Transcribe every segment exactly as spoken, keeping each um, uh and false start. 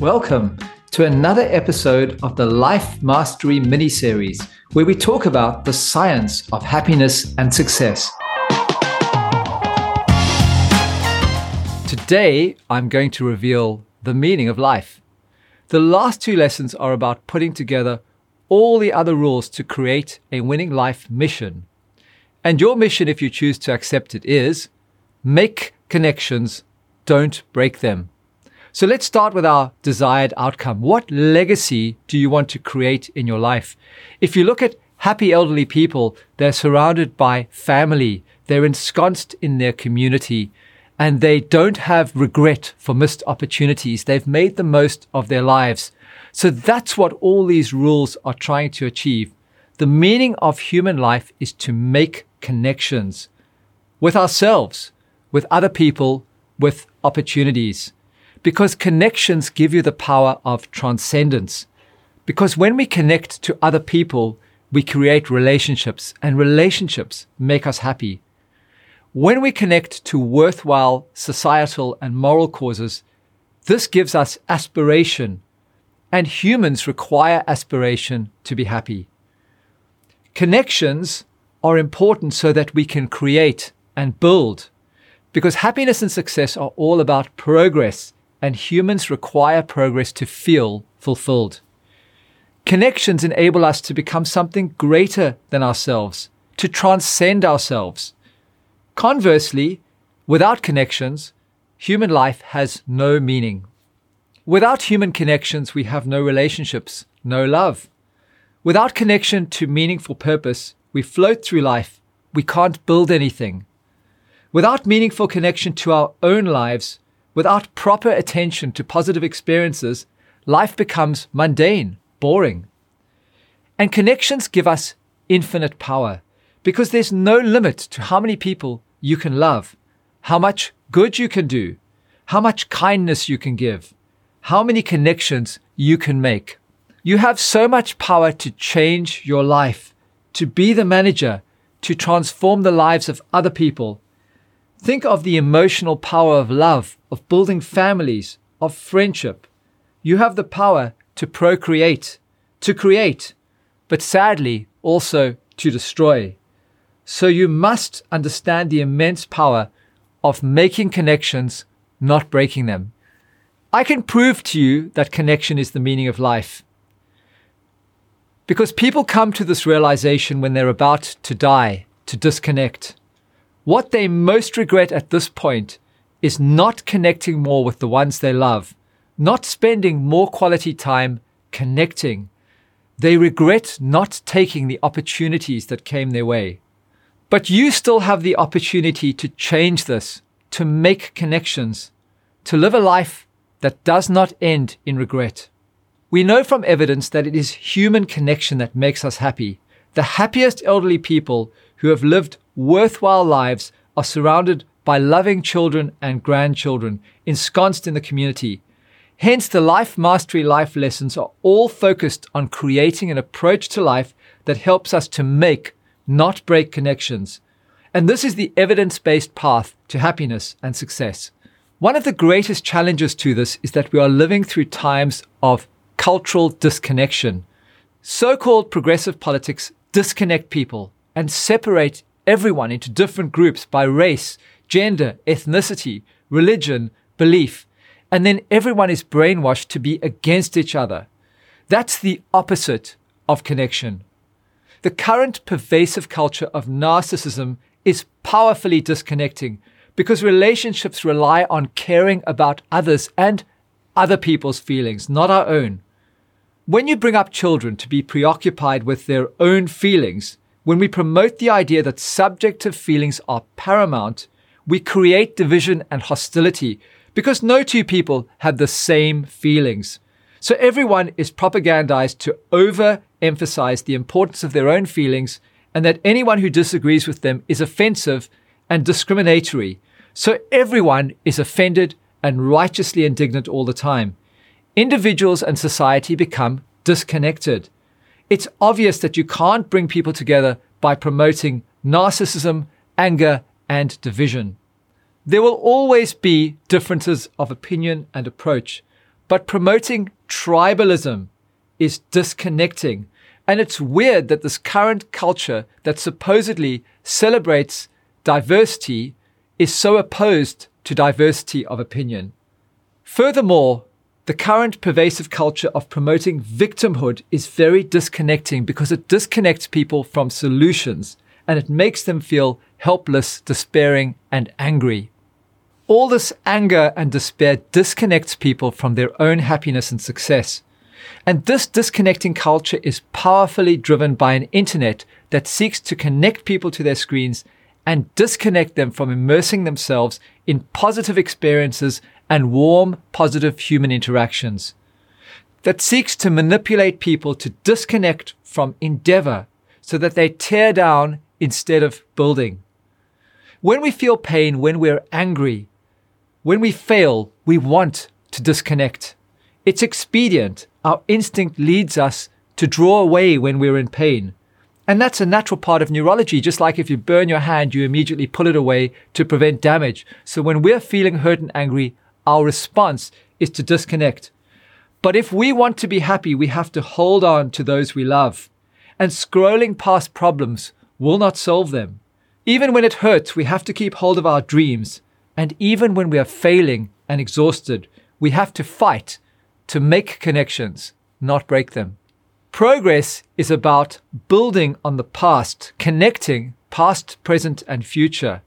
Welcome to another episode of the Life Mastery mini-series, where we talk about the science of happiness and success. Today, I'm going to reveal the meaning of life. The last two lessons are about putting together all the other rules to create a winning life mission. And your mission, if you choose to accept it, is make connections, don't break them. So let's start with our desired outcome. What legacy do you want to create in your life? If you look at happy elderly people, they're surrounded by family, they're ensconced in their community, and they don't have regret for missed opportunities. They've made the most of their lives. So that's what all these rules are trying to achieve. The meaning of human life is to make connections with ourselves, with other people, with opportunities. Because connections give you the power of transcendence. Because when we connect to other people, we create relationships, and relationships make us happy. When we connect to worthwhile societal and moral causes, this gives us aspiration, and humans require aspiration to be happy. Connections are important so that we can create and build, because happiness and success are all about progress, and humans require progress to feel fulfilled. Connections enable us to become something greater than ourselves, to transcend ourselves. Conversely, without connections, human life has no meaning. Without human connections, we have no relationships, no love. Without connection to meaningful purpose, we float through life. We can't build anything. Without meaningful connection to our own lives, without proper attention to positive experiences, life becomes mundane, boring. And connections give us infinite power because there's no limit to how many people you can love, how much good you can do, how much kindness you can give, how many connections you can make. You have so much power to change your life, to be the manager, to transform the lives of other people. Think of the emotional power of love, of building families, of friendship. You have the power to procreate, to create, but sadly also to destroy. So you must understand the immense power of making connections, not breaking them. I can prove to you that connection is the meaning of life. Because people come to this realization when they're about to die, to disconnect. What they most regret at this point is not connecting more with the ones they love, not spending more quality time connecting. They regret not taking the opportunities that came their way. But you still have the opportunity to change this, to make connections, to live a life that does not end in regret. We know from evidence that it is human connection that makes us happy. The happiest elderly people who have lived worthwhile lives are surrounded by loving children and grandchildren, ensconced in the community. Hence, the Life Mastery life lessons are all focused on creating an approach to life that helps us to make, not break connections. And this is the evidence-based path to happiness and success. One of the greatest challenges to this is that we are living through times of cultural disconnection. So-called progressive politics disconnect people and separate everyone into different groups by race, gender, ethnicity, religion, belief, and then everyone is brainwashed to be against each other. That's the opposite of connection. The current pervasive culture of narcissism is powerfully disconnecting because relationships rely on caring about others and other people's feelings, not our own. When you bring up children to be preoccupied with their own feelings, when we promote the idea that subjective feelings are paramount, we create division and hostility because no two people have the same feelings. So everyone is propagandized to overemphasize the importance of their own feelings and that anyone who disagrees with them is offensive and discriminatory. So everyone is offended and righteously indignant all the time. Individuals and society become disconnected. It's obvious that you can't bring people together by promoting narcissism, anger, and division. There will always be differences of opinion and approach, But promoting tribalism is disconnecting. And it's weird that this current culture that supposedly celebrates diversity is so opposed to diversity of opinion. Furthermore, the current pervasive culture of promoting victimhood is very disconnecting because it disconnects people from solutions and it makes them feel helpless, despairing, and angry. All this anger and despair disconnects people from their own happiness and success. And this disconnecting culture is powerfully driven by an internet that seeks to connect people to their screens and disconnect them from immersing themselves in positive experiences and warm, positive human interactions. That seeks to manipulate people to disconnect from endeavor so that they tear down instead of building. When we feel pain, when we're angry, when we fail, we want to disconnect. It's expedient. Our instinct leads us to draw away when we're in pain. And that's a natural part of neurology. Just like if you burn your hand, you immediately pull it away to prevent damage. So when we're feeling hurt and angry, our response is to disconnect. But if we want to be happy, we have to hold on to those we love. And scrolling past problems will not solve them. Even when it hurts, we have to keep hold of our dreams. And even when we are failing and exhausted, we have to fight to make connections, not break them. Progress is about building on the past, connecting past, present, and future.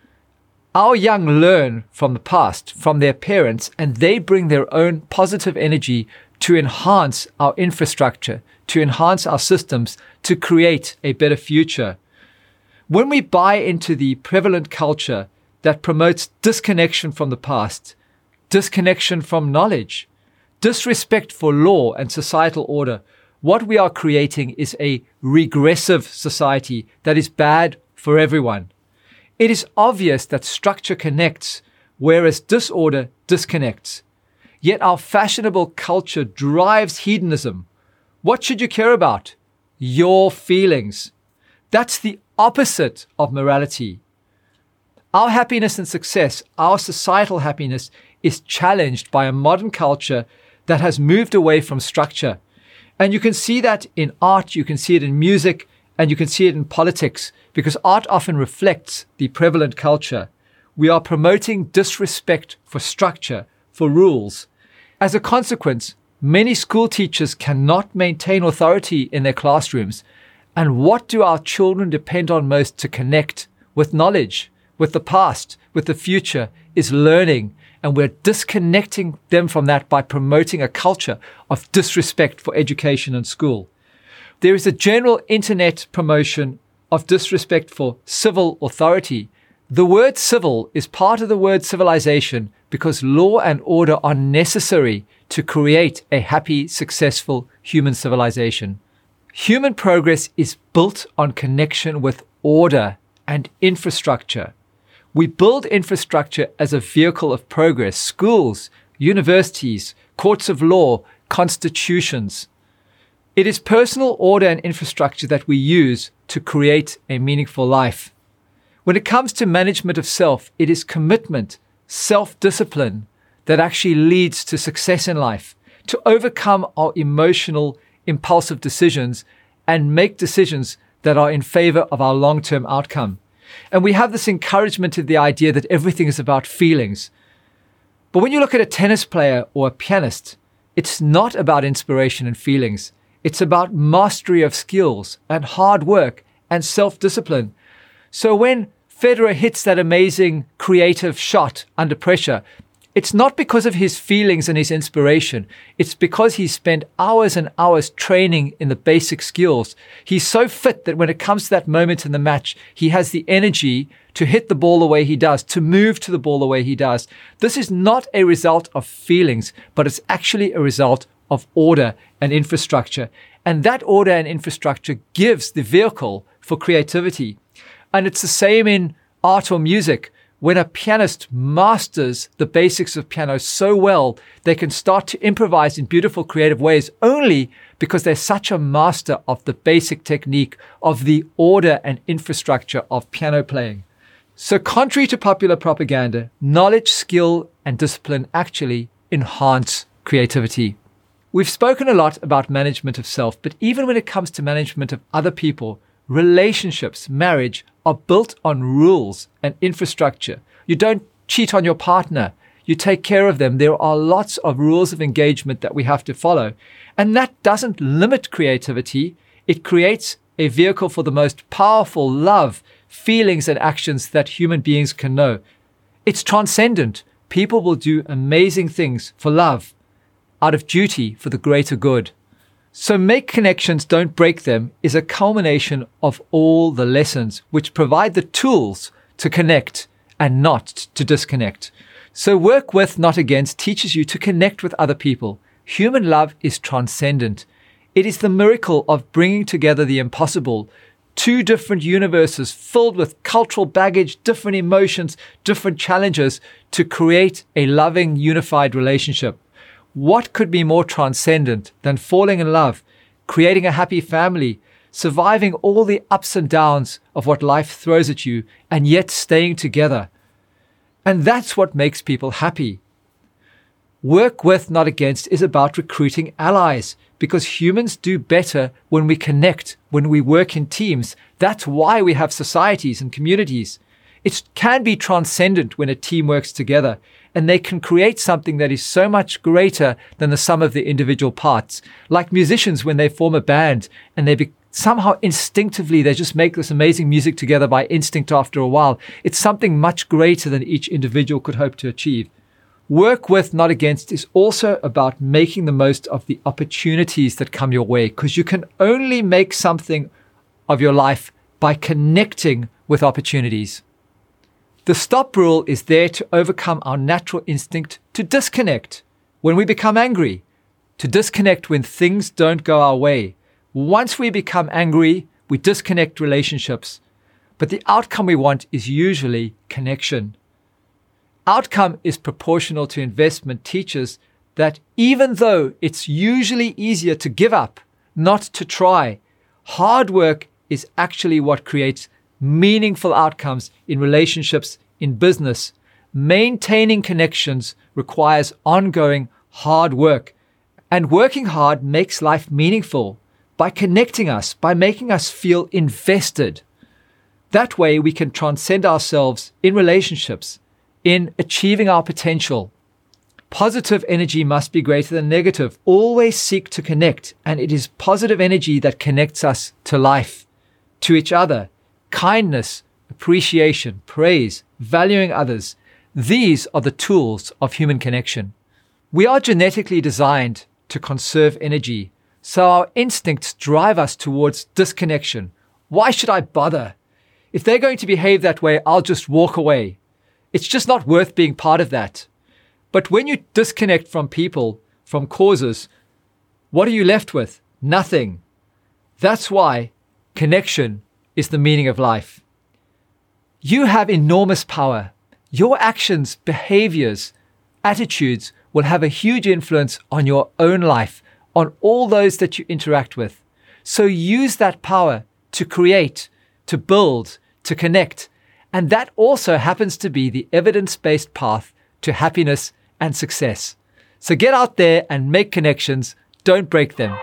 Our young learn from the past, from their parents, and they bring their own positive energy to enhance our infrastructure, to enhance our systems, to create a better future. When we buy into the prevalent culture that promotes disconnection from the past, disconnection from knowledge, disrespect for law and societal order, what we are creating is a regressive society that is bad for everyone. It is obvious that structure connects, whereas disorder disconnects. Yet our fashionable culture drives hedonism. What should you care about? Your feelings. That's the opposite of morality. Our happiness and success, our societal happiness, is challenged by a modern culture that has moved away from structure. And you can see that in art, you can see it in music, and you can see it in politics, because art often reflects the prevalent culture. We are promoting disrespect for structure, for rules. As a consequence, many school teachers cannot maintain authority in their classrooms. And what do our children depend on most to connect with knowledge, with the past, with the future, is learning. And we're disconnecting them from that by promoting a culture of disrespect for education and school. There is a general internet promotion of disrespect for civil authority. The word civil is part of the word civilization because law and order are necessary to create a happy, successful human civilization. Human progress is built on connection with order and infrastructure. We build infrastructure as a vehicle of progress, schools, universities, courts of law, constitutions. It is personal order and infrastructure that we use to create a meaningful life. When it comes to management of self, it is commitment, self-discipline that actually leads to success in life, to overcome our emotional, impulsive decisions and make decisions that are in favor of our long-term outcome. And we have this encouragement of the idea that everything is about feelings. But when you look at a tennis player or a pianist, it's not about inspiration and feelings. It's about mastery of skills and hard work and self-discipline. So when Federer hits that amazing creative shot under pressure, it's not because of his feelings and his inspiration. It's because he spent hours and hours training in the basic skills. He's so fit that when it comes to that moment in the match, he has the energy to hit the ball the way he does, to move to the ball the way he does. This is not a result of feelings, but it's actually a result of order and infrastructure. And that order and infrastructure gives the vehicle for creativity. And it's the same in art or music. When a pianist masters the basics of piano so well, they can start to improvise in beautiful, creative ways only because they're such a master of the basic technique of the order and infrastructure of piano playing. So contrary to popular propaganda, knowledge, skill, and discipline actually enhance creativity. We've spoken a lot about management of self, but even when it comes to management of other people, relationships, marriage are built on rules and infrastructure. You don't cheat on your partner. You take care of them. There are lots of rules of engagement that we have to follow. And that doesn't limit creativity. It creates a vehicle for the most powerful love, feelings, and actions that human beings can know. It's transcendent. People will do amazing things for love, out of duty for the greater good. So make connections, don't break them is a culmination of all the lessons which provide the tools to connect and not to disconnect. So work with, not against, teaches you to connect with other people. Human love is transcendent. It is the miracle of bringing together the impossible. Two different universes filled with cultural baggage, different emotions, different challenges to create a loving, unified relationship. What could be more transcendent than falling in love, creating a happy family, surviving all the ups and downs of what life throws at you, and yet staying together? And that's what makes people happy. Work with, not against is about recruiting allies, because humans do better when we connect, when we work in teams. That's why we have societies and communities. It can be transcendent when a team works together, and they can create something that is so much greater than the sum of the individual parts. Like musicians when they form a band and they be, somehow instinctively they just make this amazing music together by instinct after a while. It's something much greater than each individual could hope to achieve. Work with, not against is also about making the most of the opportunities that come your way, because you can only make something of your life by connecting with opportunities. The stop rule is there to overcome our natural instinct to disconnect when we become angry, to disconnect when things don't go our way. Once we become angry, we disconnect relationships, but the outcome we want is usually connection. Outcome is proportional to investment teaches that even though it's usually easier to give up, not to try, hard work is actually what creates meaningful outcomes in relationships, in business. Maintaining connections requires ongoing hard work, and working hard makes life meaningful by connecting us, by making us feel invested. That way we can transcend ourselves in relationships, in achieving our potential. Positive energy must be greater than negative. Always seek to connect, and it is positive energy that connects us to life, to each other. Kindness, appreciation, praise, valuing others. These are the tools of human connection. We are genetically designed to conserve energy, so our instincts drive us towards disconnection. Why should I bother? If they're going to behave that way, I'll just walk away. It's just not worth being part of that. But when you disconnect from people, from causes, what are you left with? Nothing. That's why connection is the meaning of life. You have enormous power. Your actions, behaviors, attitudes will have a huge influence on your own life, on all those that you interact with. So use that power to create, to build, to connect. And that also happens to be the evidence-based path to happiness and success. So get out there and make connections. Don't break them.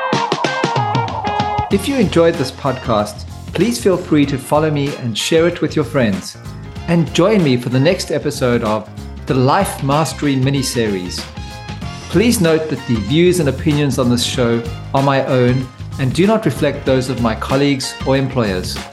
If you enjoyed this podcast, please feel free to follow me and share it with your friends. And join me for the next episode of the Life Mastery mini-series. Please note that the views and opinions on this show are my own and do not reflect those of my colleagues or employers.